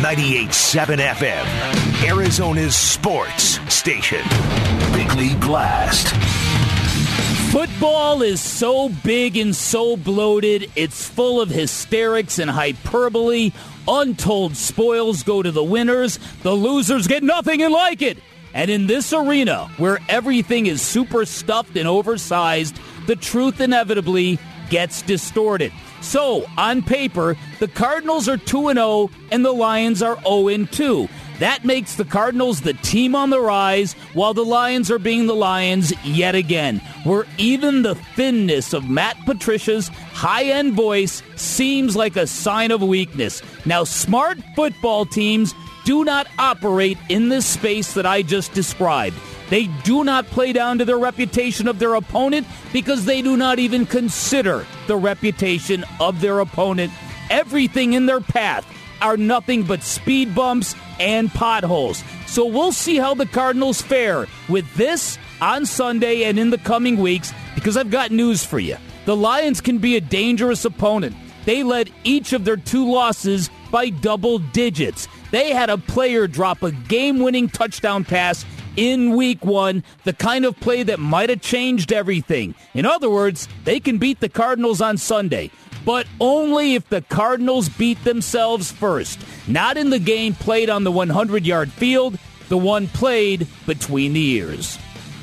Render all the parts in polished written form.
98.7 FM, Arizona's sports station. Bickley Blast. Football is so big and so bloated, it's full of hysterics and hyperbole. Untold spoils go to the winners. The losers get nothing and like it. And in this arena, where everything is super stuffed and oversized, the truth inevitably gets distorted. So, on paper, the Cardinals are 2-0 and the Lions are 0-2. That makes the Cardinals the team on the rise, while the Lions are being the Lions yet again, where even the thinness of Matt Patricia's high-end voice seems like a sign of weakness. Now, smart football teams do not operate in this space that I just described. They do not play down to the reputation of their opponent because they do not even consider the reputation of their opponent. Everything in their path are nothing but speed bumps and potholes. So we'll see how the Cardinals fare with this on Sunday and in the coming weeks, because I've got news for you. The Lions can be a dangerous opponent. They led each of their 2 losses by double digits. They had a player drop a game-winning touchdown pass in Week 1, the kind of play that might have changed everything. In other words, they can beat the Cardinals on Sunday, but only if the Cardinals beat themselves first. Not in the game played on the 100-yard field, the one played between the ears.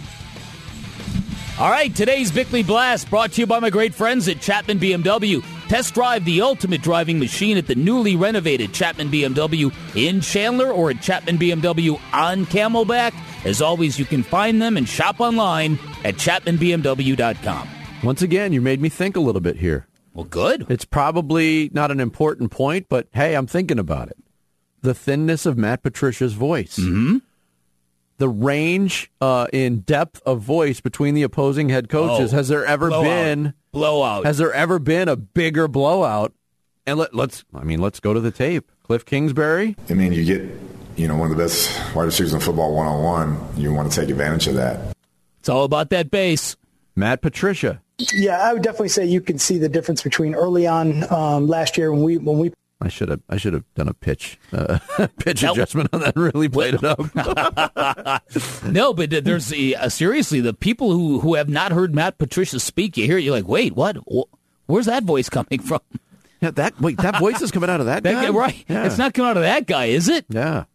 All right, today's Bickley Blast brought to you by my great friends at Chapman BMW. Test drive the ultimate driving machine at the newly renovated Chapman BMW in Chandler or at Chapman BMW on Camelback. As always, you can find them and shop online at chapmanbmw.com. Once again, you made me think a little bit here. Well, good. It's probably not an important point, but hey, I'm thinking about it. The thinness of Matt Patricia's voice. Mm-hmm. The range in depth of voice between the opposing head coaches. Has there ever been blowout? Has there ever been a bigger blowout? And let's go to the tape. Cliff Kingsbury. I mean, you get one of the best wide receivers in football one-on-one. You want to take advantage of that. It's all about that base. Matt Patricia. Yeah, I would definitely say you can see the difference between early on last year when we. I should have done a pitch adjustment on that and really played it up. No, but there's seriously, the people who have not heard Matt Patricia speak, you hear it, you're like, wait, what? Where's that voice coming from? Yeah, that voice is coming out of that guy? Right. Yeah. It's not coming out of that guy, is it? Yeah.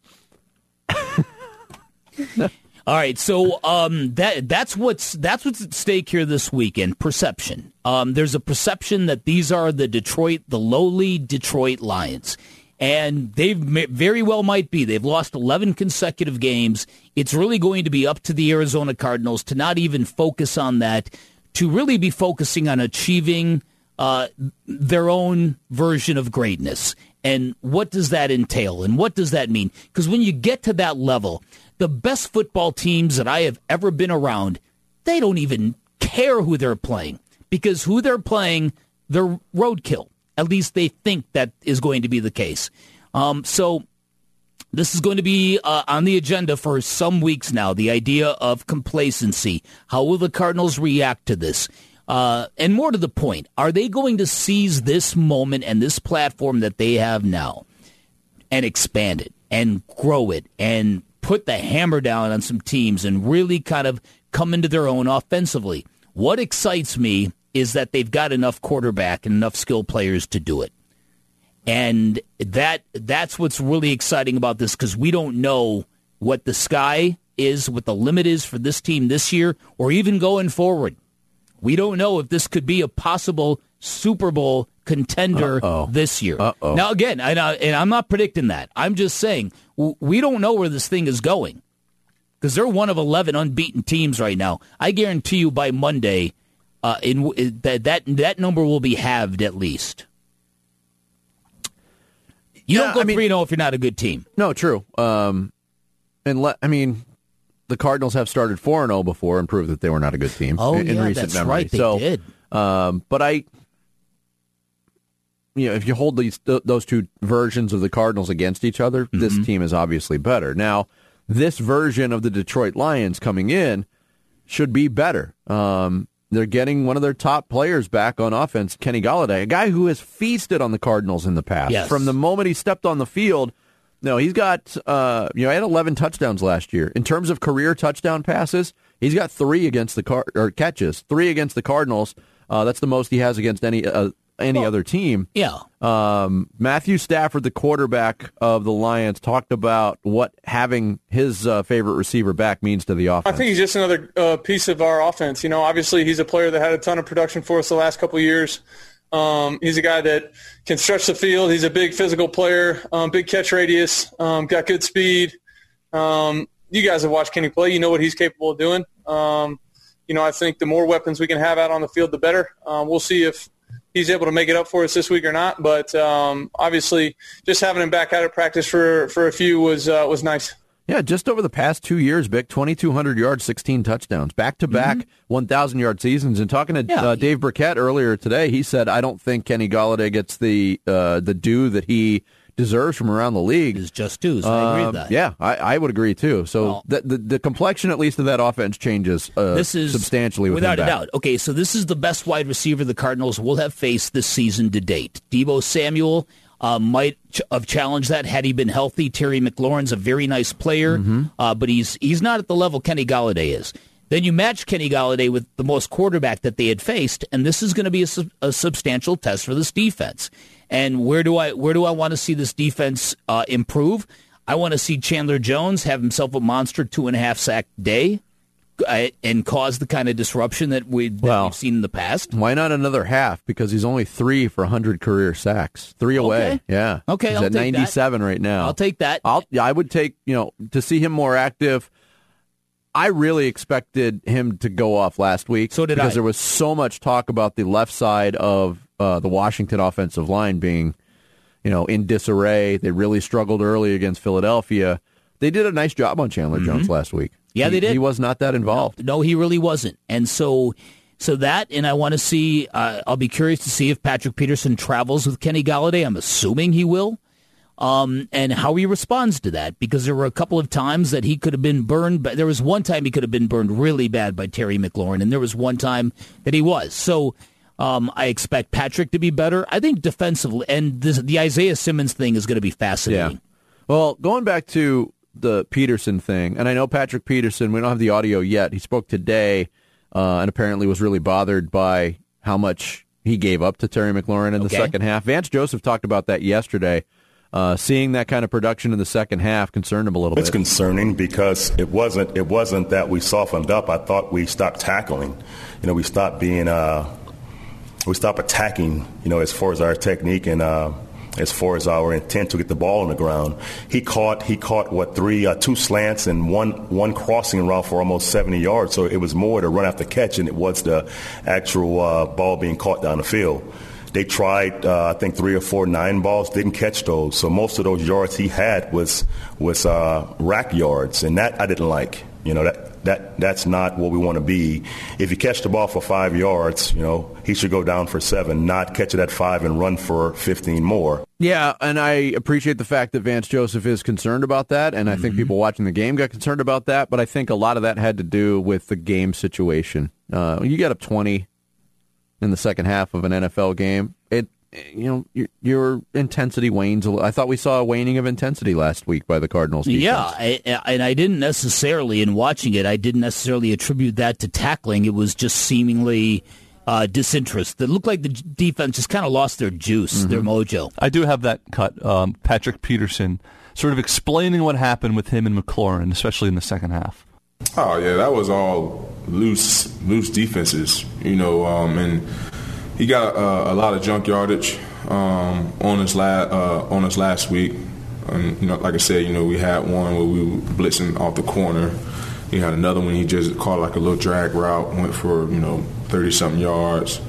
All right, so that's what's at stake here this weekend. Perception. There's a perception that these are the lowly Detroit Lions, and they very well might be. They've lost 11 consecutive games. It's really going to be up to the Arizona Cardinals to not even focus on that, to really be focusing on achieving their own version of greatness. And what does that entail, and what does that mean? Because when you get to that level, the best football teams that I have ever been around, they don't even care who they're playing, because who they're playing, they're roadkill. At least they think that is going to be the case. So this is going to be on the agenda for some weeks now, the idea of complacency. How will the Cardinals react to this? And more to the point, are they going to seize this moment and this platform that they have now and expand it and grow it and put the hammer down on some teams and really kind of come into their own offensively? What excites me is that they've got enough quarterback and enough skill players to do it. And that's what's really exciting about this, because we don't know what the sky is, what the limit is for this team this year, or even going forward. We don't know if this could be a possible Super Bowl contender this year. Now, again, and I'm not predicting that. I'm just saying we don't know where this thing is going, because they're one of 11 unbeaten teams right now. I guarantee you by Monday, that number will be halved at least. You don't go 3-0 if you're not a good team. No, true. The Cardinals have started 4-0 before and proved that they were not a good team in recent memory. Right, they did. But if you hold those two versions of the Cardinals against each other, mm-hmm. This team is obviously better. Now, this version of the Detroit Lions coming in should be better. They're getting one of their top players back on offense, Kenny Golladay, a guy who has feasted on the Cardinals in the past. Yes. From the moment he stepped on the field, No, he's got, he had 11 touchdowns last year. In terms of career touchdown passes, he's got 3 against the catches, 3 against the Cardinals. That's the most he has against any other team. Yeah. Matthew Stafford, the quarterback of the Lions, talked about what having his favorite receiver back means to the offense. I think he's just another piece of our offense. Obviously he's a player that had a ton of production for us the last couple of years. He's a guy that can stretch the field. He's a big physical player, big catch radius, got good speed. You guys have watched Kenny play. You know what he's capable of doing. I think the more weapons we can have out on the field, the better. We'll see if he's able to make it up for us this week or not. But obviously just having him back out of practice for a few was nice. Yeah, just over the past 2 years, Vic, 2,200 yards, 16 touchdowns, back-to-back 1,000-yard seasons. And talking to Dave Burkett earlier today, he said, I don't think Kenny Golladay gets the due that he deserves from around the league. It's just dues. I agree with that. Yeah, I would agree, too. So the complexion, at least, of that offense changes substantially with without him a doubt. Okay, so this is the best wide receiver the Cardinals will have faced this season to date. Deebo Samuel might have challenged that had he been healthy. Terry McLaurin's a very nice player, but he's not at the level Kenny Golladay is. Then you match Kenny Golladay with the most quarterback that they had faced, and this is going to be a substantial test for this defense. And where do I want to see this defense improve? I want to see Chandler Jones have himself a monster 2.5 sack day and cause the kind of disruption that we've seen in the past. Why not another half? Because he's only 3 for 100 career sacks. 3 away. Okay. Yeah. Okay, he's I'll at take 97 that. right now. I'll take that. I would take, to see him more active. I really expected him to go off last week. So did because I. there was so much talk about the left side of the Washington offensive line being, in disarray. They really struggled early against Philadelphia. They did a nice job on Chandler Jones last week. Yeah, they did. He was not that involved. No, he really wasn't. And so that, and I want to see, I'll be curious to see if Patrick Peterson travels with Kenny Golladay. I'm assuming he will. And how he responds to that, because there were a couple of times that he could have been burned. But there was one time he could have been burned really bad by Terry McLaurin, and there was one time that he was. So I expect Patrick to be better. I think defensively, and the Isaiah Simmons thing is going to be fascinating. Yeah. Well, going back to the Peterson thing, and I know Patrick Peterson, we don't have the audio yet. He spoke today and apparently was really bothered by how much he gave up to Terry McLaurin in the second half. Vance Joseph talked about that yesterday. Seeing that kind of production in the second half concerned him a little bit. It's concerning because it wasn't that we softened up. I thought we stopped tackling. We stopped attacking, as far as our technique and as far as our intent to get the ball on the ground. He caught two slants and one crossing route for almost 70 yards. So it was more to run after catch than it was the actual ball being caught down the field. They tried, I think, 3 or 4 9 balls, didn't catch those. So most of those yards he had was rack yards, and that I didn't like. That's not what we want to be. If you catch the ball for 5 yards, he should go down for 7, not catch it at 5 and run for 15 more. Yeah, and I appreciate the fact that Vance Joseph is concerned about that, and I think people watching the game got concerned about that, but I think a lot of that had to do with the game situation. You get up 20 in the second half of an NFL game, your intensity wanes a little. I thought we saw a waning of intensity last week by the Cardinals defense. Yeah, and I didn't necessarily, in watching it, attribute that to tackling. It was just seemingly disinterest. It looked like the defense just kind of lost their juice, their mojo. I do have that cut. Patrick Peterson sort of explaining what happened with him and McLaurin, especially in the second half. Oh, yeah, that was all loose defenses, and he got a lot of junk yardage on us last week. And, like I said, we had one where we were blitzing off the corner. He had another one he just caught like a little drag route, went for, 30-something yards.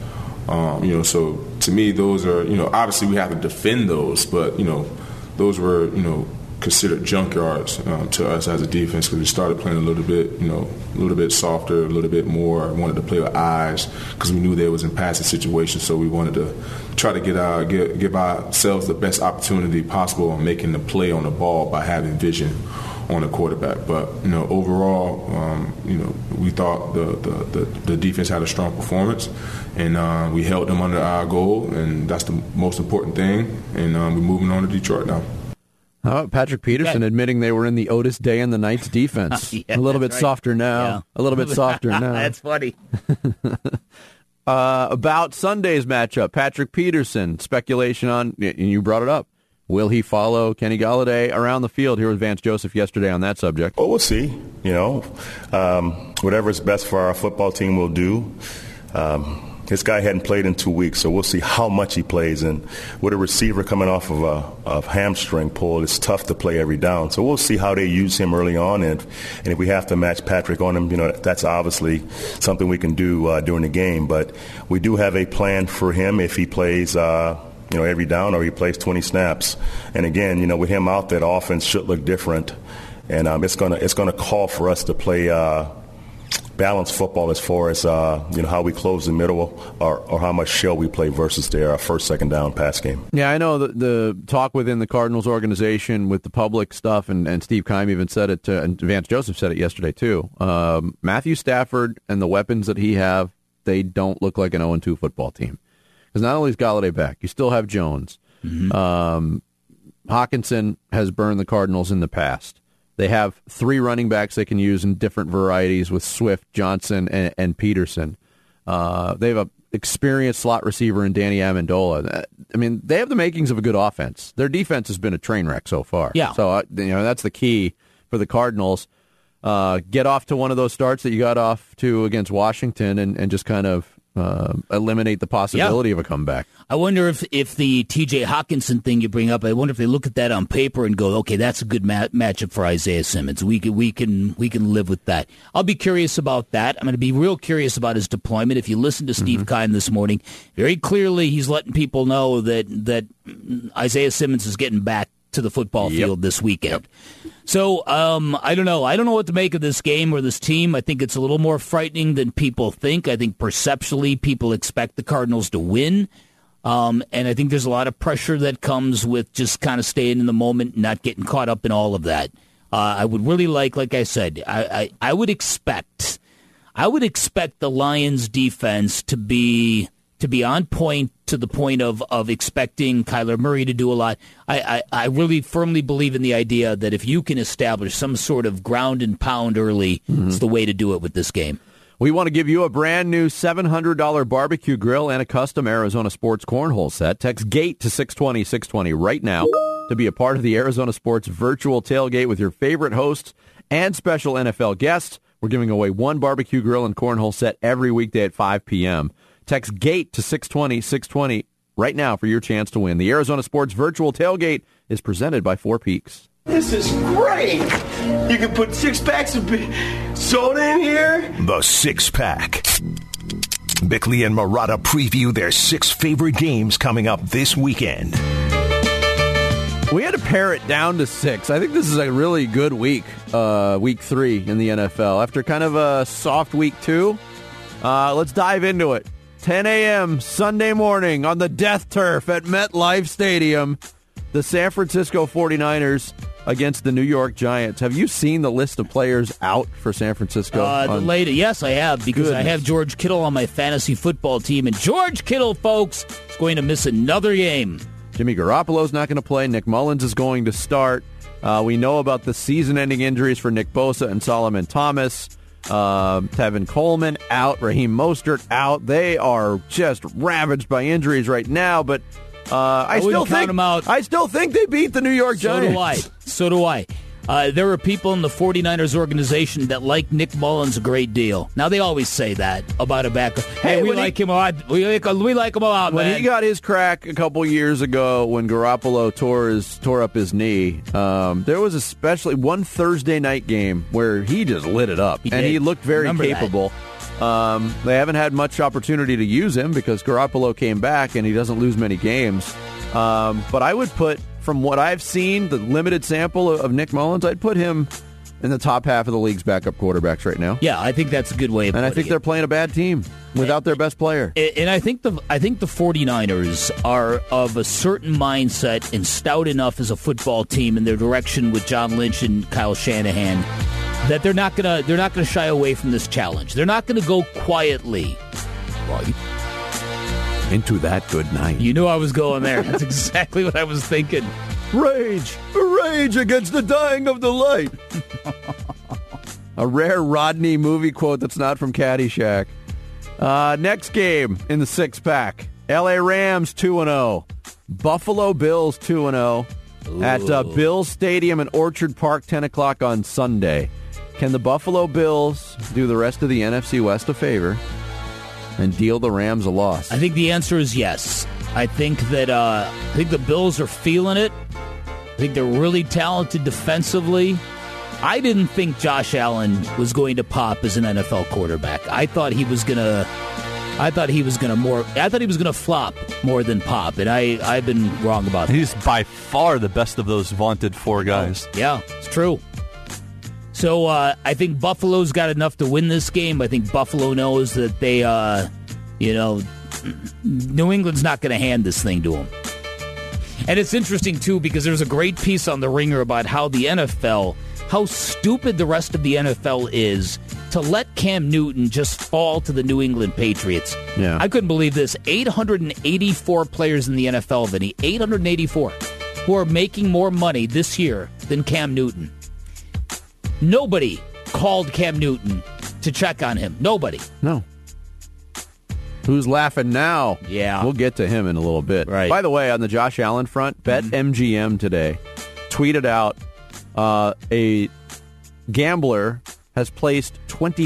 So to me, those are, obviously we have to defend those, but, those were, considered junk yards to us as a defense because we started playing a little bit softer, a little bit more. Wanted to play with eyes because we knew there was in passing situations, so we wanted to try to give ourselves the best opportunity possible on making the play on the ball by having vision on the quarterback. But overall, we thought the defense had a strong performance, and we held them under our goal, and that's the most important thing. And we're moving on to Detroit now. How about Patrick Peterson admitting they were in the Otis Day and the Knights defense? A little bit softer now. Yeah. A little bit softer now. That's funny. About Sunday's matchup, Patrick Peterson, speculation on, and you brought it up, will he follow Kenny Golladay around the field? Here was Vance Joseph yesterday on that subject. Well, we'll see. Whatever is best for our football team, we'll do. This guy hadn't played in 2 weeks, so we'll see how much he plays. And with a receiver coming off of a hamstring pull, it's tough to play every down. So we'll see how they use him early on. And if we have to match Patrick on him, that's obviously something we can do during the game. But we do have a plan for him if he plays every down or he plays 20 snaps. And again, with him out there, the offense should look different. And it's gonna call for us to play balanced football as far as how we close the middle or how much shell we play versus their first, second down pass game. Yeah, I know the talk within the Cardinals organization with the public stuff, and Steve Keim even said it, and Vance Joseph said it yesterday too. Matthew Stafford and the weapons that he have, they don't look like an 0-2 football team. Because not only is Golladay back, you still have Jones. Mm-hmm. Hawkinson has burned the Cardinals in the past. They have 3 running backs they can use in different varieties with Swift, Johnson, and Peterson. They have an experienced slot receiver in Danny Amendola. I mean, they have the makings of a good offense. Their defense has been a train wreck so far. Yeah. So, that's the key for the Cardinals. Get off to one of those starts that you got off to against Washington and just kind of eliminate the possibility of a comeback. I wonder if the T.J. Hawkinson thing you bring up, I wonder if they look at that on paper and go, okay, that's a good matchup for Isaiah Simmons. We can live with that. I'll be curious about that. I'm going to be real curious about his deployment. If you listen to Steve Keim this morning, very clearly he's letting people know that Isaiah Simmons is getting back to the football field this weekend. So I don't know. I don't know what to make of this game or this team. I think it's a little more frightening than people think. I think perceptually people expect the Cardinals to win. And I think there's a lot of pressure that comes with just kind of staying in the moment and not getting caught up in all of that. I would really like I said, I would expect the Lions defense to be on point, to the point of expecting Kyler Murray to do a lot. I really firmly believe in the idea that if you can establish some sort of ground and pound early, it's the way to do it with this game. We want to give you a brand new $700 barbecue grill and a custom Arizona Sports cornhole set. Text GATE to 620-620 right now to be a part of the Arizona Sports virtual tailgate with your favorite hosts and special NFL guests. We're giving away one barbecue grill and cornhole set every weekday at 5 p.m. Text GATE to 620-620 right now for your chance to win. The Arizona Sports virtual tailgate is presented by Four Peaks. This is great. You can put 6 packs of soda in here. The Six Pack. Bickley and Marotta preview their 6 favorite games coming up this weekend. We had to pare it down to 6. I think this is a really good week, week 3 in the NFL. After kind of a soft week 2, let's dive into it. 10 a.m. Sunday morning on the death turf at MetLife Stadium, the San Francisco 49ers against the New York Giants. Have you seen the list of players out for San Francisco? Yes, I have, because I have George Kittle on my fantasy football team, and George Kittle, folks, is going to miss another game. Jimmy Garoppolo's not going to play. Nick Mullins is going to start. We know about the season-ending injuries for Nick Bosa and Solomon Thomas. Tevin Coleman out. Raheem Mostert out. They are just ravaged by injuries right now, but I still think they beat the New York Giants. So do I. There are people in the 49ers organization that like Nick Mullins a great deal. Now, they always say that about a backup. Hey, we like him a lot. We like him a lot, when man. He got his crack a couple years ago when Garoppolo tore up his knee, there was especially one Thursday night game where he just lit it up, and he looked very capable. They haven't had much opportunity to use him because Garoppolo came back, and he doesn't lose many games. But I would put, from what I've seen, the limited sample of Nick Mullins, I'd put him in the top half of the league's backup quarterbacks right now. Yeah, I think that's a good way of putting it. And I think they're playing a bad team without their best player. And I think the 49ers are of a certain mindset and stout enough as a football team in their direction with John Lynch and Kyle Shanahan that they're not gonna shy away from this challenge. They're not gonna go quietly. Right. Into that good night. You knew I was going there. That's exactly what I was thinking. Rage against the dying of the light. A rare Rodney movie quote that's not from Caddyshack. Next game in the six-pack. L.A. Rams 2-0. Buffalo Bills 2-0 at Bills Stadium in Orchard Park, 10 o'clock on Sunday. Can the Buffalo Bills do the rest of the NFC West a favor and deal the Rams a loss? I think the answer is yes. I think that the Bills are feeling it. I think they're really talented defensively. I didn't think Josh Allen was going to pop as an NFL quarterback. I thought he was gonna flop more than pop, and I've been wrong about that. He's by far the best of those vaunted four guys. Yeah, it's true. So I think Buffalo's got enough to win this game. I think Buffalo knows that they, New England's not going to hand this thing to them. And it's interesting, too, because there's a great piece on The Ringer about how stupid the rest of the NFL is to let Cam Newton just fall to the New England Patriots. Yeah. I couldn't believe this. 884 players in the NFL, Vinny, 884, who are making more money this year than Cam Newton. Nobody called Cam Newton to check on him. Nobody. No. Who's laughing now? Yeah. We'll get to him in a little bit. Right. By the way, on the Josh Allen front, BetMGM today tweeted out a gambler has placed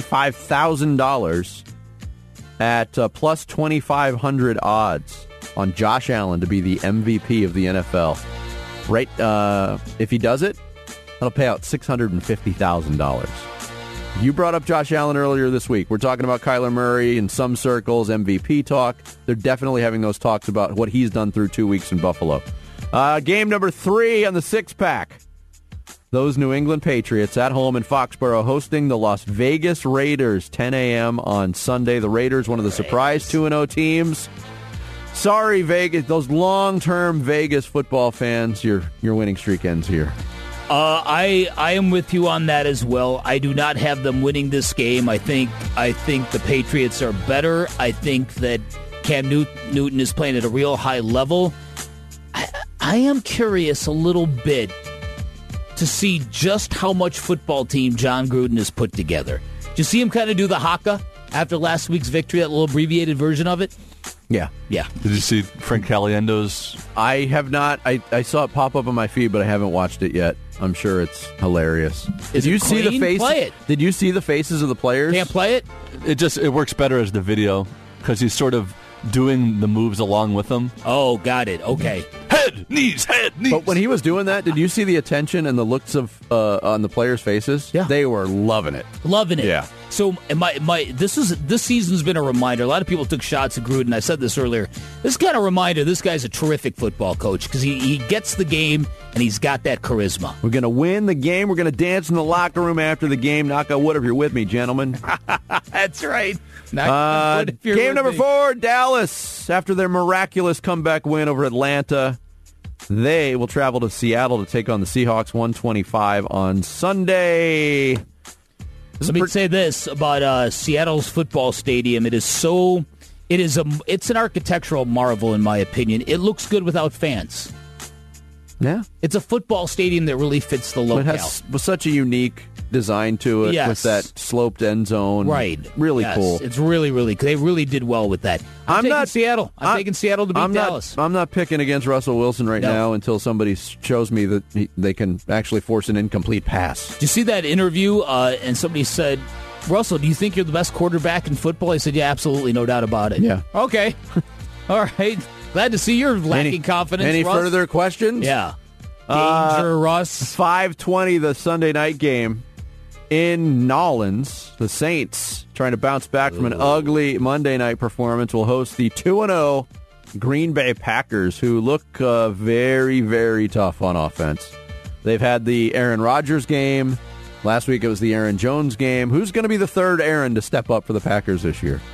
$25,000 at plus 2,500 odds on Josh Allen to be the MVP of the NFL. Right? If he does it, that'll pay out $650,000. You brought up Josh Allen earlier this week. We're talking about Kyler Murray in some circles, MVP talk. They're definitely having those talks about what he's done through 2 weeks in Buffalo. Game number 3 on the six-pack. Those New England Patriots at home in Foxborough hosting the Las Vegas Raiders, 10 a.m. on Sunday. The Raiders, one of the surprise 2-0 teams. Sorry, Vegas, those long-term Vegas football fans, your winning streak ends here. I am with you on that as well. I do not have them winning this game. I think the Patriots are better. I think that Cam Newton is playing at a real high level. I am curious a little bit to see just how much football team John Gruden has put together. Did you see him kind of do the haka after last week's victory, that little abbreviated version of it? Yeah. Did you see Frank Caliendo's? I have not. I saw it pop up on my feed, but I haven't watched it yet. I'm sure it's hilarious. Did you see the faces? Play it. Did you see the faces of the players? Can't play it? It works better as the video because he's sort of doing the moves along with them. Oh, got it. Okay. Head, knees. But when he was doing that, did you see the attention and the looks of on the players' faces? Yeah. They were loving it. Loving it. Yeah. So this season's been a reminder. A lot of people took shots at Gruden. I said this earlier. This is kind of a reminder. This guy's a terrific football coach because he gets the game and he's got that charisma. We're going to win the game. We're going to dance in the locker room after the game. Knock on wood if you're with me, gentlemen. That's right. Game number 4, Dallas. After their miraculous comeback win over Atlanta, they will travel to Seattle to take on the Seahawks, 125 on Sunday. Let me say this about Seattle's football stadium. It's an architectural marvel, in my opinion. It looks good without fans. Yeah. It's a football stadium that really fits the locale. It has such a unique design to it with that sloped end zone. Right. Really cool. It's really, really cool. They really did well with that. I'm taking Seattle. I'm taking Seattle to beat Dallas. I'm not picking against Russell Wilson now until somebody shows me that they can actually force an incomplete pass. Did you see that interview? And somebody said, Russell, do you think you're the best quarterback in football? I said, yeah, absolutely, no doubt about it. Yeah. Okay. All right. Glad to see you're lacking confidence, Any Russ. further questions? Yeah. Danger, Russ. 5:20, the Sunday night game in Nolans. The Saints, trying to bounce back from an ugly Monday night performance, will host the 2-0 Green Bay Packers, who look very, very tough on offense. They've had the Aaron Rodgers game. Last week it was the Aaron Jones game. Who's going to be the third Aaron to step up for the Packers this year?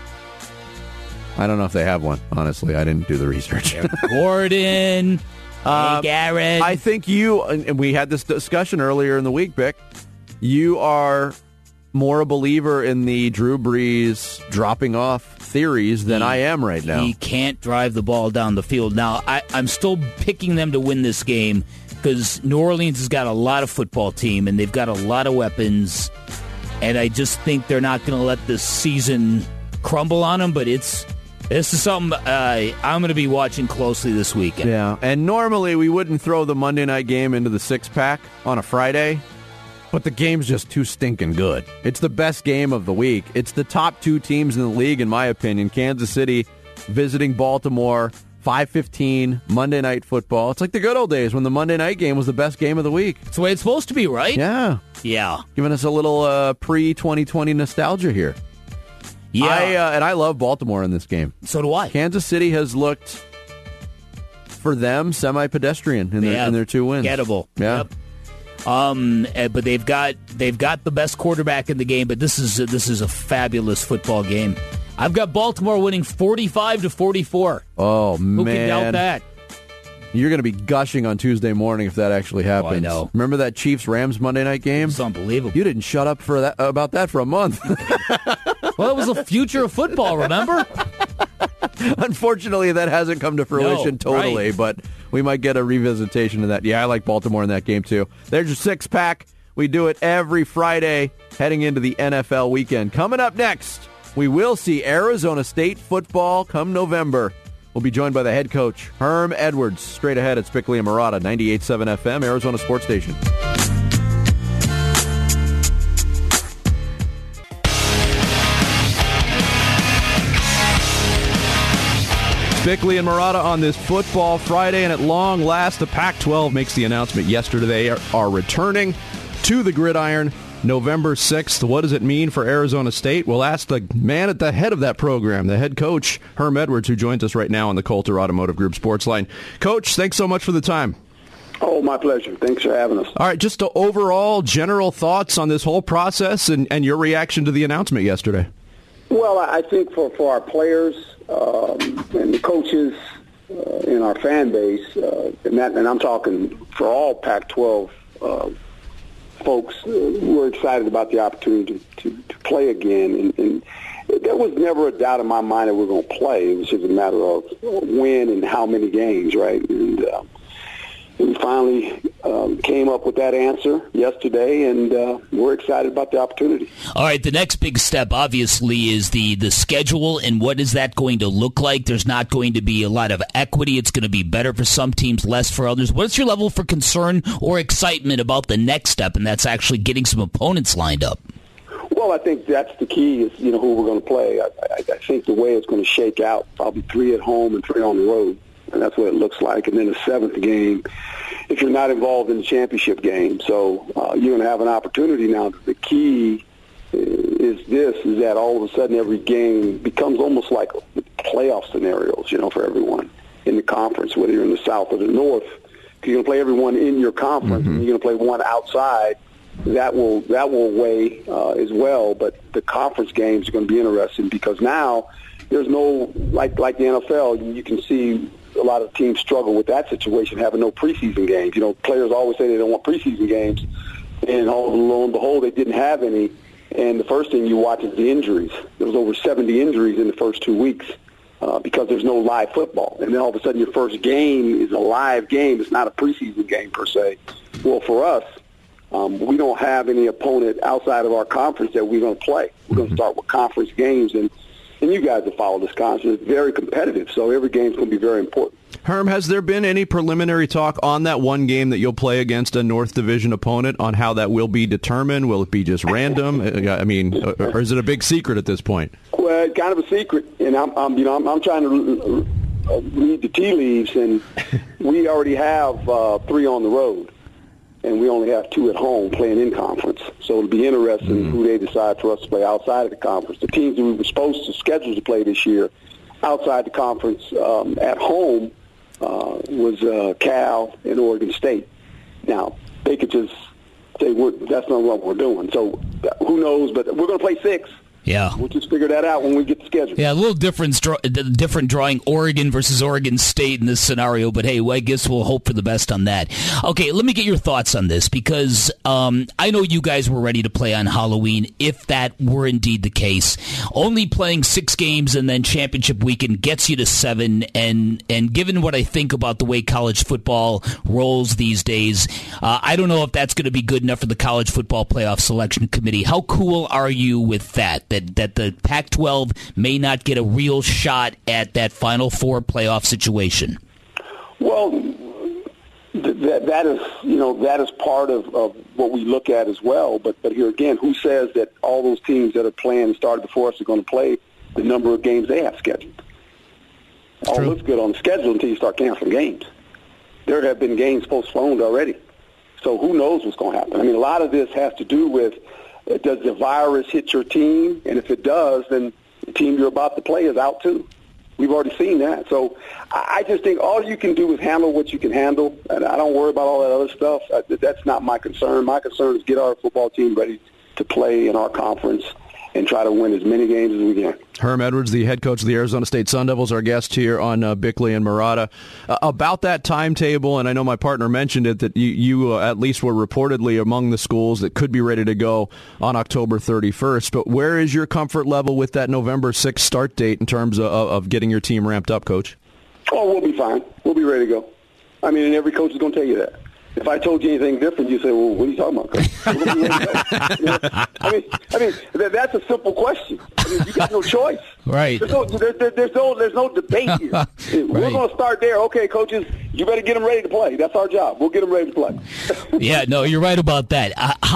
I don't know if they have one, honestly. I didn't do the research. Gordon, Garrett. I think you, and we had this discussion earlier in the week, Bick, you are more a believer in the Drew Brees dropping off theories than I am right now. He can't drive the ball down the field. Now, I'm still picking them to win this game because New Orleans has got a lot of football team, and they've got a lot of weapons, and I just think they're not going to let this season crumble on them, but this is something I'm going to be watching closely this weekend. Yeah, and normally we wouldn't throw the Monday night game into the six-pack on a Friday, but the game's just too stinking good. It's the best game of the week. It's the top two teams in the league, in my opinion. Kansas City visiting Baltimore, 5:15, Monday Night Football. It's like the good old days when the Monday night game was the best game of the week. It's the way it's supposed to be, right? Yeah. Yeah. Giving us a little pre-2020 nostalgia here. Yeah. And I love Baltimore in this game. So do I. Kansas City has looked, for them, semi-pedestrian in their 2 wins. Gettable. Yeah. Yep. But they've got the best quarterback in the game, but this is a fabulous football game. I've got Baltimore winning 45-44. Oh, man. Who can doubt that? You're going to be gushing on Tuesday morning if that actually happens. Oh, I know. Remember that Chiefs-Rams Monday night game? It's unbelievable. You didn't shut up about that for a month. Well, it was the future of football, remember? Unfortunately, that hasn't come to fruition totally, right. But we might get a revisitation of that. Yeah, I like Baltimore in that game, too. There's your six-pack. We do it every Friday heading into the NFL weekend. Coming up next, we will see Arizona State football come November. We'll be joined by the head coach, Herm Edwards. Straight ahead at Bickley and Marotta, 98.7 FM, Arizona Sports Station. Bickley and Marotta on this Football Friday, and at long last, the Pac-12 makes the announcement yesterday they are returning to the gridiron November 6th. What does it mean for Arizona State? We'll ask the man at the head of that program, the head coach, Herm Edwards, who joins us right now on the Coulter Automotive Group Sports Line. Coach, thanks so much for the time. Oh, my pleasure. Thanks for having us. All right, just the overall general thoughts on this whole process and your reaction to the announcement yesterday. Well, I think for our players and the coaches in our fan base, and I'm talking for all Pac-12 folks, we're excited about the opportunity to play again. And there was never a doubt in my mind that we're going to play. It was just a matter of when and how many games, right? And we finally came up with that answer yesterday, and we're excited about the opportunity. All right, the next big step, obviously, is the schedule, and what is that going to look like? There's not going to be a lot of equity. It's going to be better for some teams, less for others. What's your level for concern or excitement about the next step, and that's actually getting some opponents lined up? Well, I think that's the key is, who we're going to play. I think the way it's going to shake out, probably 3 at home and 3 on the road. And that's what it looks like. And then the 7th game, if you're not involved in the championship game. So you're going to have an opportunity now. The key is that all of a sudden every game becomes almost like playoff scenarios, for everyone in the conference, whether you're in the South or the North. If you're going to play everyone in your conference and you're going to play one outside, that will weigh as well. But the conference games are going to be interesting because now there's no, like the NFL, you can see a lot of teams struggle with that situation, having no preseason games. Players always say they don't want preseason games, and lo and behold, they didn't have any. And the first thing you watch is the injuries. There was over 70 injuries in the first 2 weeks because there's no live football. And then all of a sudden your first game is a live game. It's not a preseason game per se. Well, for us, we don't have any opponent outside of our conference that we're going to play. We're going to start with conference games, and you guys have followed this conference. It's very competitive, so every game's going to be very important. Herm, has there been any preliminary talk on that one game that you'll play against a North Division opponent on how that will be determined? Will it be just random? I mean, or is it a big secret at this point? Well, it's kind of a secret, and I'm trying to read the tea leaves, and we already have 3 on the road, and we only have 2 at home playing in conference. So it'll be interesting who they decide for us to play outside of the conference. The teams that we were supposed to schedule to play this year outside the conference at home was Cal and Oregon State. Now, they could just say, that's not what we're doing. So who knows, but we're going to play 6. Yeah. We'll just figure that out when we get the schedule. Yeah, a little different drawing Oregon versus Oregon State in this scenario, but hey, I guess we'll hope for the best on that. Okay, let me get your thoughts on this, because I know you guys were ready to play on Halloween if that were indeed the case. Only playing 6 games and then championship weekend gets you to 7, and given what I think about the way college football rolls these days, I don't know if that's going to be good enough for the College Football Playoff Selection Committee. How cool are you with that the Pac-12 may not get a real shot at that Final Four playoff situation? Well, that is part of what we look at as well. But here again, who says that all those teams that are playing and started before us are going to play the number of games they have scheduled? All looks good on the schedule until you start canceling games. There have been games postponed already. So who knows what's going to happen? I mean, a lot of this has to do with, does the virus hit your team? And if it does, then the team you're about to play is out too. We've already seen that. So I just think all you can do is handle what you can handle. And I don't worry about all that other stuff. That's not my concern. My concern is get our football team ready to play in our conference and try to win as many games as we can. Herm Edwards, the head coach of the Arizona State Sun Devils, our guest here on Bickley and Marotta. About that timetable, and I know my partner mentioned it, that you at least were reportedly among the schools that could be ready to go on October 31st. But where is your comfort level with that November 6th start date in terms of getting your team ramped up, Coach? Oh, we'll be fine. We'll be ready to go. I mean, and every coach is going to tell you that. If I told you anything different, you'd say, well, what are you talking about, Coach? I mean, that's a simple question. I mean, you got no choice. Right. There's no debate here. Right. We're going to start there. Okay, coaches, you better get them ready to play. That's our job. We'll get them ready to play. Yeah, no, you're right about that.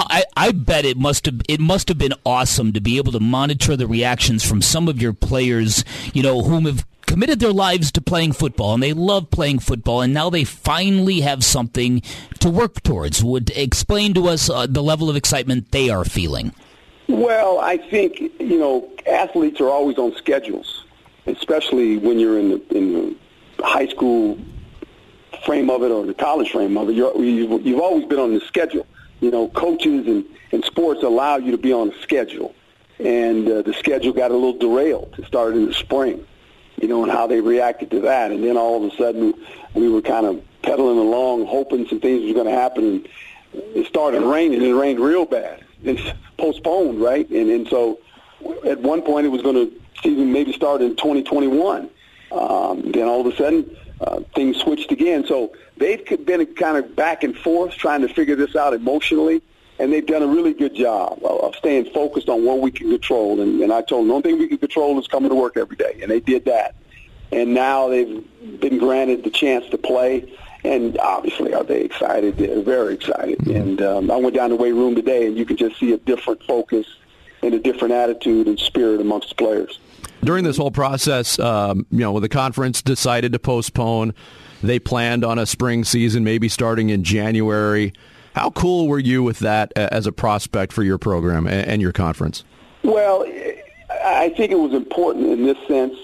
I bet it must have been awesome to be able to monitor the reactions from some of your players, whom have committed their lives to playing football, and they love playing football, and now they finally have something to work towards. Would explain to us the level of excitement they are feeling. Well, I think, athletes are always on schedules, especially when you're in the high school frame of it or the college frame of it. You've always been on the schedule. Coaches and sports allow you to be on a schedule, and the schedule got a little derailed. It started in the spring. And how they reacted to that. And then all of a sudden we were kind of pedaling along, hoping some things were going to happen. And it started raining, and it rained real bad. It's postponed, right? And so at one point it was going to season maybe start in 2021. Then all of a sudden things switched again. So they've been kind of back and forth trying to figure this out emotionally. And they've done a really good job of staying focused on what we can control. And I told them, the only thing we can control is coming to work every day. And they did that. And now they've been granted the chance to play. And obviously, are they excited? They're very excited. And I went down to the weight room today, and you can just see a different focus and a different attitude and spirit amongst the players. During this whole process, when the conference decided to postpone, they planned on a spring season maybe starting in January. How cool were you with that as a prospect for your program and your conference? Well, I think it was important in this sense.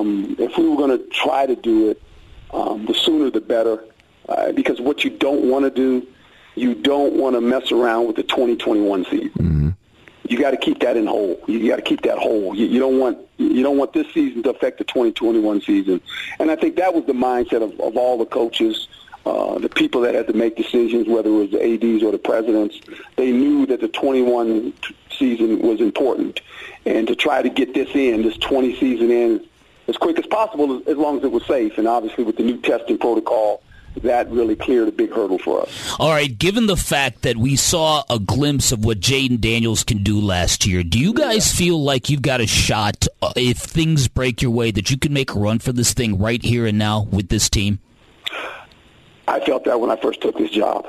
If we were going to try to do it, the sooner the better. Because what you don't want to do, you don't want to mess around with the 2021 season. Mm-hmm. You got to keep that in whole. You got to keep that whole. You don't want this season to affect the 2021 season. And I think that was the mindset of all the coaches. The people that had to make decisions, whether it was the ADs or the presidents, they knew that the 21 season was important. And to try to get this 20 season in as quick as possible, as long as it was safe. And obviously with the new testing protocol, that really cleared a big hurdle for us. All right, given the fact that we saw a glimpse of what Jaden Daniels can do last year, do you guys feel like you've got a shot, if things break your way, that you can make a run for this thing right here and now with this team? I felt that when I first took this job.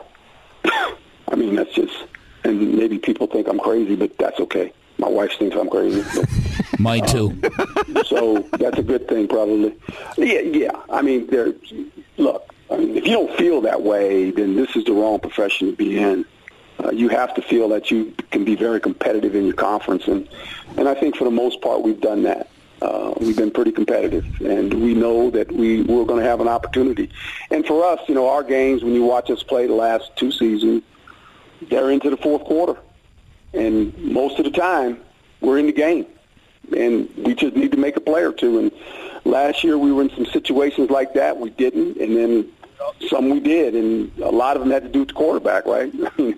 I mean, that's just, and maybe people think I'm crazy, but that's okay. My wife thinks I'm crazy. Mine too. So that's a good thing, probably. Yeah. I mean, look, if you don't feel that way, then this is the wrong profession to be in. You have to feel that you can be very competitive in your conference, and I think for the most part we've done that. We've been pretty competitive, and we know that we're going to have an opportunity. And for us, our games, when you watch us play the last 2 seasons, they're into the fourth quarter. And most of the time, we're in the game. and we just need to make a play or two. And last year we were in some situations like that. We didn't, and then some we did, and a lot of them had to do with the quarterback, right? I mean,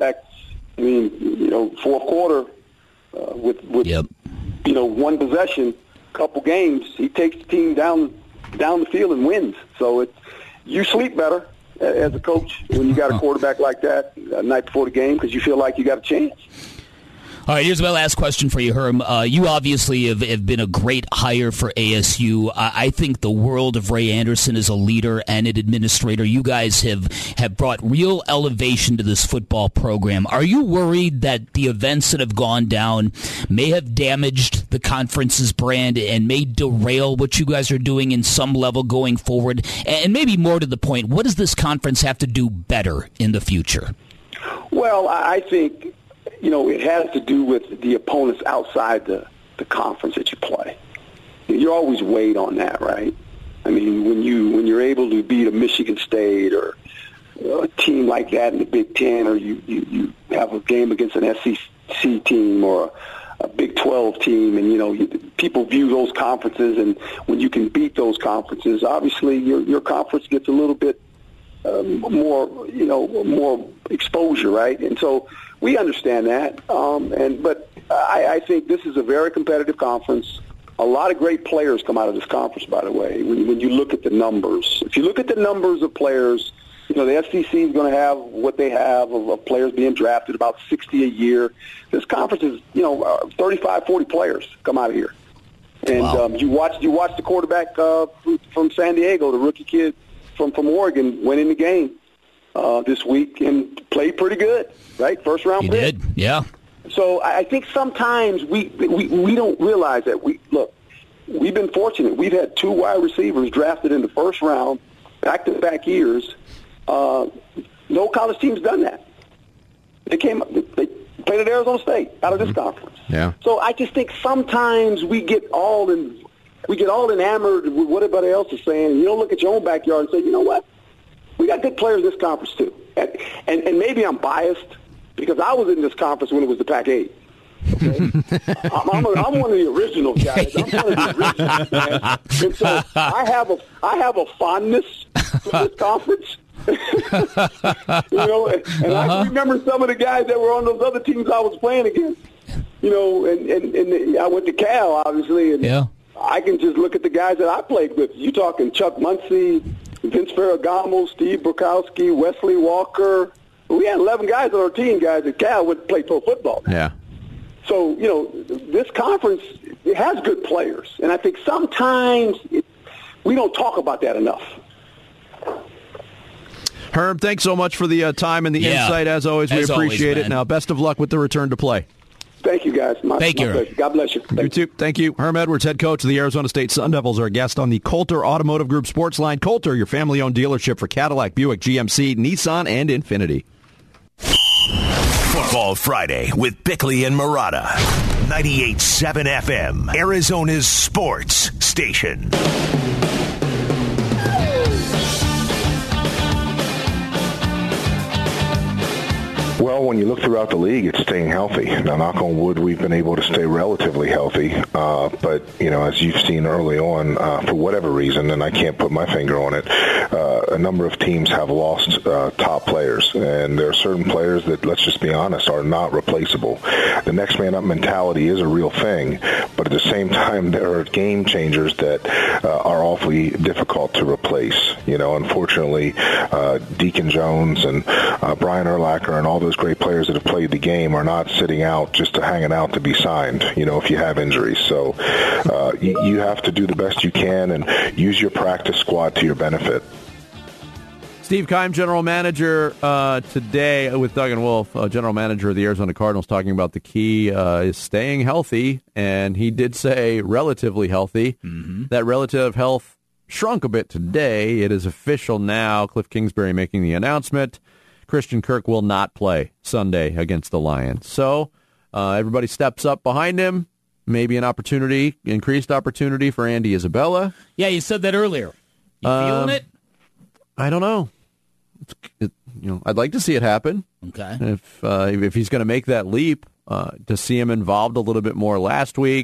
fourth quarter with one possession, couple games, he takes the team down the field and wins. So you sleep better as a coach when you got a quarterback like that night before the game because you feel like you got a chance. All right, here's my last question for you, Herm. You obviously have been a great hire for ASU. I think the world of Ray Anderson as a leader and an administrator. You guys have brought real elevation to this football program. Are you worried that the events that have gone down may have damaged the conference's brand and may derail what you guys are doing in some level going forward? And maybe more to the point, what does this conference have to do better in the future? Well, I think it has to do with the opponents outside the conference that you play. You're always weighed on that, right? I mean, when you're able to beat a Michigan State or a team like that in the Big Ten, or you have a game against an SEC team or a Big 12 team, and people view those conferences, and when you can beat those conferences, obviously your conference gets a little bit more exposure, right? And so we understand that. But I think this is a very competitive conference. A lot of great players come out of this conference, by the way, when you look at the numbers. If you look at the numbers of players, the SEC is going to have what they have of players being drafted, about 60 a year. This conference is, 35, 40 players come out of here. And wow. You watch the quarterback from San Diego, the rookie kid from Oregon, went in the game this week and played pretty good, right? First round pick. He did, yeah. So I think sometimes we don't realize that. We've been fortunate. We've had 2 wide receivers drafted in the first round, back-to-back years. No college team's done that. They played at Arizona State out of this conference. Yeah. So I just think sometimes we get all enamored with what everybody else is saying, and you don't look at your own backyard and say, you know what? We got good players in this conference too. And maybe I'm biased because I was in this conference when it was the Pac-8. Okay? I'm one of the original guys. I'm one of the originals, man. And so I have a fondness for this conference. And I remember some of the guys that were on those other teams I was playing against. And I went to Cal, obviously, and yeah. I can just look at the guys that I played with. You talking Chuck Muncie, Vince Ferragamo, Steve Burkowski, Wesley Walker. We had 11 guys on our team, guys at Cal went to play pro football. Yeah. So, this conference, it has good players. And I think sometimes we don't talk about that enough. Herm, thanks so much for the time and the insight. As always, we appreciate it. Now, best of luck with the return to play. Thank you, guys. Thank you. Pleasure. God bless you. You too. Thank you. Herm Edwards, head coach of the Arizona State Sun Devils, our guest on the Coulter Automotive Group Sports Line. Coulter, your family-owned dealership for Cadillac, Buick, GMC, Nissan, and Infiniti. Football Friday with Bickley and Marotta. 98.7 FM, Arizona's sports station. Well, when you look throughout the league, it's staying healthy. Now, knock on wood, we've been able to stay relatively healthy. But, as you've seen early on, for whatever reason, and I can't put my finger on it, a number of teams have lost top players. And there are certain players that, let's just be honest, are not replaceable. The next man up mentality is a real thing. But at the same time, there are game changers that are awfully difficult to replace. Unfortunately, Deacon Jones and Brian Urlacher and all those great players that have played the game are not sitting out just hanging out to be signed, if you have injuries. So you have to do the best you can and use your practice squad to your benefit. Steve Keim, general manager, today with Doug and Wolf, general manager of the Arizona Cardinals, talking about the key is staying healthy, and he did say relatively healthy. Mm-hmm. That relative health shrunk a bit today. It is official now. Cliff Kingsbury making the announcement. Christian Kirk will not play Sunday against the Lions. So everybody steps up behind him. Maybe an increased opportunity for Andy Isabella. Yeah, you said that earlier. You feeling it? I don't know. I'd like to see it happen. Okay. If he's going to make that leap, to see him involved a little bit more last week,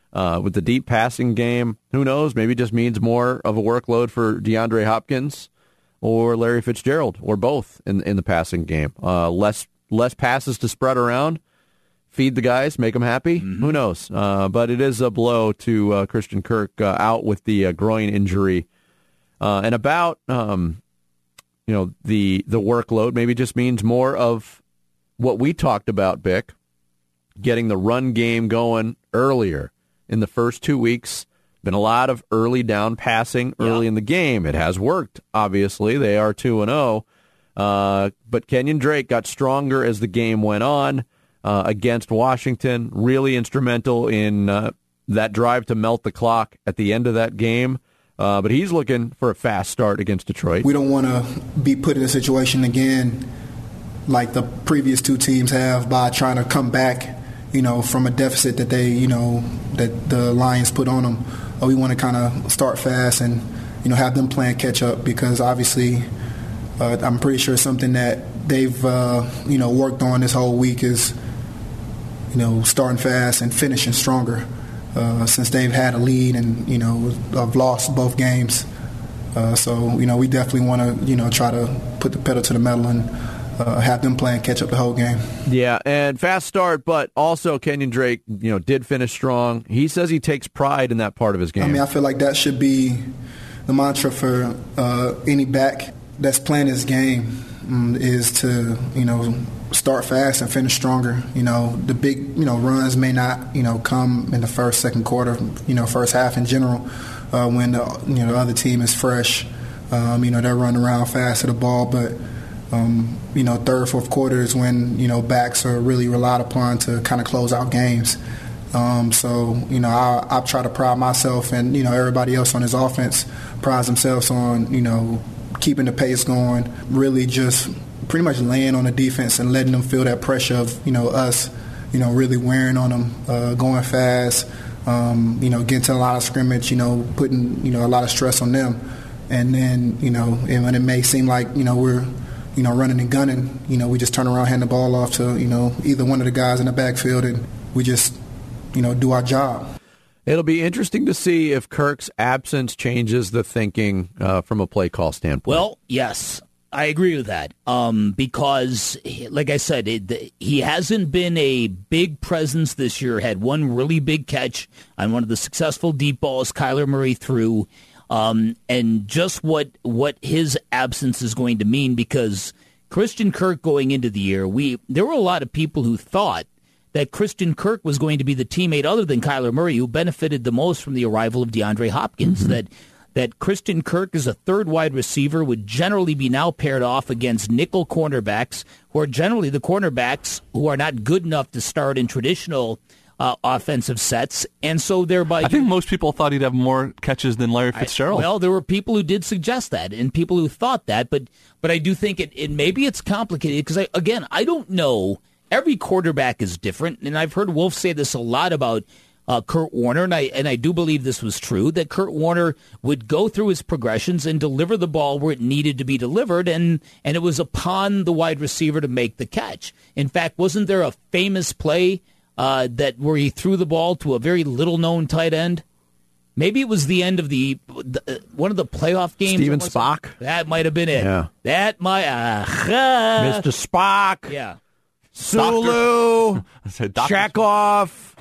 with the deep passing game. Who knows? Maybe it just means more of a workload for DeAndre Hopkins or Larry Fitzgerald, or both in the passing game. Less passes to spread around, feed the guys, make them happy. Who knows? But it is a blow to Christian Kirk out with the groin injury. And about the workload maybe just means more of what we talked about, Bick, getting the run game going earlier in the first 2 weeks. Been a lot of early down passing early in the game. It has worked, obviously. They are 2-0. But Kenyon Drake got stronger as the game went on against Washington. Really instrumental in that drive to melt the clock at the end of that game. But he's looking for a fast start against Detroit. We don't want to be put in a situation again like the previous two teams have by trying to come back, from a deficit that that the Lions put on them. We want to kind of start fast and, have them playing catch up, because obviously I'm pretty sure something that they've, worked on this whole week is, starting fast and finishing stronger since they've had a lead and, have lost both games. So we definitely want to, try to put the pedal to the metal and have them playing catch up the whole game. Yeah, and fast start, but also Kenyon Drake, did finish strong. He says he takes pride in that part of his game. I feel like that should be the mantra for any back that's playing this game is to, start fast and finish stronger. The big, runs may not, come in the first, second quarter, first half in general when the other team is fresh. They're running around fast to the ball, but third, fourth quarter is when, backs are really relied upon to kind of close out games. I try to pride myself and, everybody else on his offense prides themselves on, keeping the pace going, really just pretty much laying on the defense and letting them feel that pressure of, us, really wearing on them, going fast, getting to a lot of scrimmage, putting, a lot of stress on them. And then, and when it may seem like, we're running and gunning, we just turn around, hand the ball off to, either one of the guys in the backfield, and we just, do our job. It'll be interesting to see if Kirk's absence changes the thinking from a play call standpoint. Well, yes, I agree with that because, like I said, he hasn't been a big presence this year. Had one really big catch on one of the successful deep balls Kyler Murray threw. And just what his absence is going to mean, because Christian Kirk going into the year, there were a lot of people who thought that Christian Kirk was going to be the teammate other than Kyler Murray who benefited the most from the arrival of DeAndre Hopkins, that Christian Kirk as a third wide receiver would generally be now paired off against nickel cornerbacks, who are generally the cornerbacks who are not good enough to start in traditional offensive sets, and so thereby... I think most people thought he'd have more catches than Larry Fitzgerald. Well, there were people who did suggest that, and people who thought that, but I do think it maybe it's complicated, because, I don't know. Every quarterback is different, and I've heard Wolf say this a lot about Kurt Warner, and I do believe this was true, that Kurt Warner would go through his progressions and deliver the ball where it needed to be delivered, and it was upon the wide receiver to make the catch. In fact, wasn't there a famous play where he threw the ball to a very little-known tight end? Maybe it was the end of one of the playoff games. Steven Spock? That might have been it. Yeah. That might... Mr. Spock. Yeah. Sulu. Chekhov.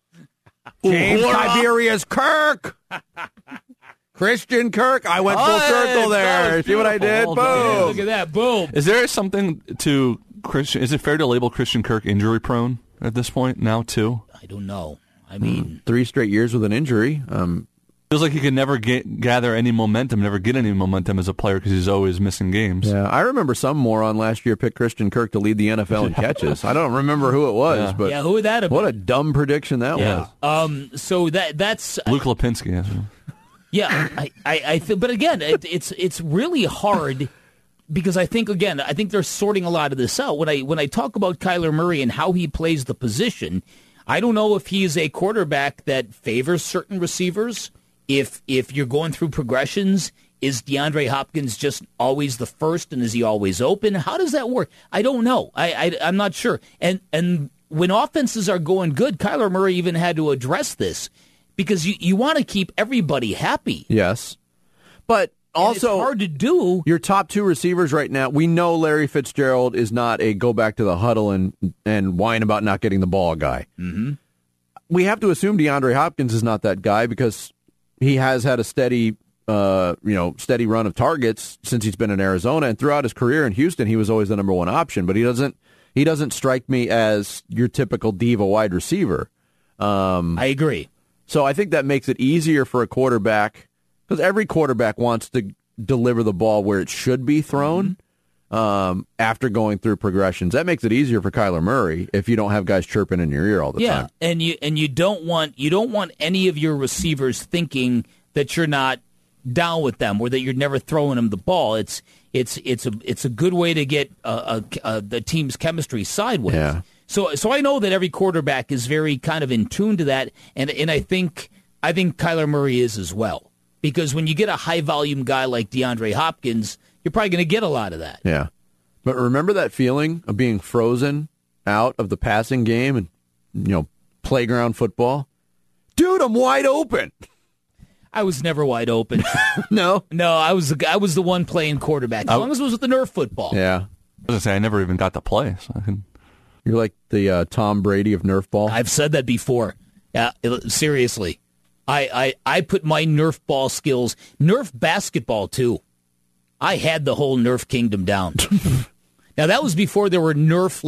James Tiberius Kirk. Christian Kirk. I went full circle there. See what I did? Boom. Look at that. Boom. Is there something to Christian? Is it fair to label Christian Kirk injury prone at this point now, too? I don't know. I mean, 3 straight years with an injury. Feels like he could never gather any momentum, never get any momentum as a player because he's always missing games. Yeah, I remember some moron last year picked Christian Kirk to lead the NFL in catches. I don't remember who it was, but who would that have what been? a dumb prediction that was. So that's Luke Lipinski. Yeah, I think, but again, it's really hard. Because I think they're sorting a lot of this out. When I talk about Kyler Murray and how he plays the position, I don't know if he is a quarterback that favors certain receivers. If you're going through progressions, is DeAndre Hopkins just always the first, and is he always open? How does that work? I don't know. I'm not sure. And when offenses are going good, Kyler Murray even had to address this. because you want to keep everybody happy. Yes. But also, it's hard to do. Your top two receivers right now, we know Larry Fitzgerald is not a go back to the huddle and whine about not getting the ball guy. Mm-hmm. We have to assume DeAndre Hopkins is not that guy because he has had a steady run of targets since he's been in Arizona, and throughout his career in Houston, he was always the number one option. But he doesn't strike me as your typical diva wide receiver. I agree. So I think that makes it easier for a quarterback, because every quarterback wants to deliver the ball where it should be thrown after going through progressions. That makes it easier for Kyler Murray if you don't have guys chirping in your ear all the time. Yeah, and you don't want any of your receivers thinking that you're not down with them or that you're never throwing them the ball. It's a good way to get the team's chemistry sideways. Yeah. So I know that every quarterback is very kind of in tune to that, and I think Kyler Murray is as well, because when you get a high volume guy like DeAndre Hopkins, you're probably going to get a lot of that. Yeah, but remember that feeling of being frozen out of the passing game and playground football, dude. I'm wide open. I was never wide open. No, I was the one playing quarterback as long as it was with the Nerf football. Yeah, I was gonna say I never even got to play. So I can. You're like the Tom Brady of Nerf ball. I've said that before. Yeah, seriously. I put my Nerf ball skills, Nerf basketball too. I had the whole Nerf kingdom down. Now that was before there were Nerf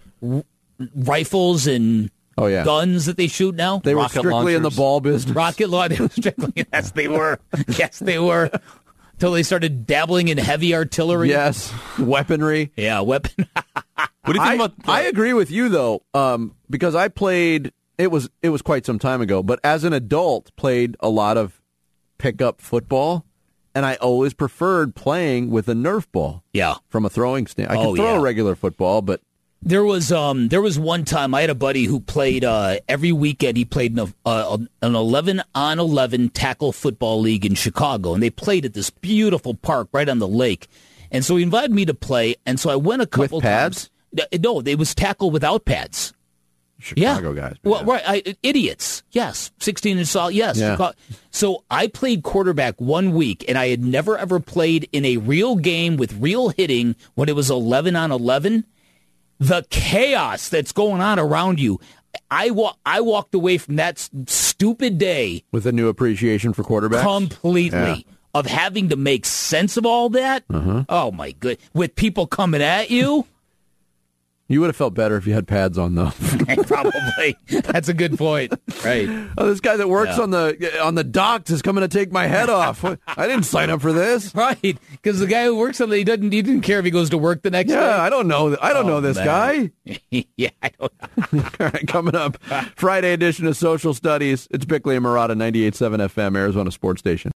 rifles and guns that they shoot now. They were strictly in the ball business. Rocket launchers, strictly. Yes, they were. Yes, they were. Until they started dabbling in heavy artillery. Yes, weaponry. Yeah, weapon. What do you think about? I agree with you though, because I played. It was quite some time ago, but as an adult, played a lot of pickup football, and I always preferred playing with a Nerf ball. Yeah, from a throwing stand. I could throw a regular football, but there was one time I had a buddy who played every weekend. He played in an 11-on-11 tackle football league in Chicago, and they played at this beautiful park right on the lake. And so he invited me to play, and so I went a couple with pads. times. No, it was tackle without pads. Chicago guys. Well, right, idiots. Yes, 16-inch solid. Yes. Yeah. So I played quarterback 1 week, and I had never ever played in a real game with real hitting when it was 11-on-11. The chaos that's going on around you. I walked away from that stupid day with a new appreciation for quarterbacks. Completely. Yeah. Of having to make sense of all that. Oh my good, with people coming at you. You would have felt better if you had pads on, though. Probably. That's a good point. Right. Oh, this guy that works on the docks is coming to take my head off. I didn't sign up for this. Right. Because the guy who works on it, he didn't care if he goes to work the next day. Yeah, I don't know. I don't know this guy. Yeah, I don't know. All right, coming up, Friday edition of Social Studies. It's Bickley and Marotta, 98.7 FM, Arizona Sports Station.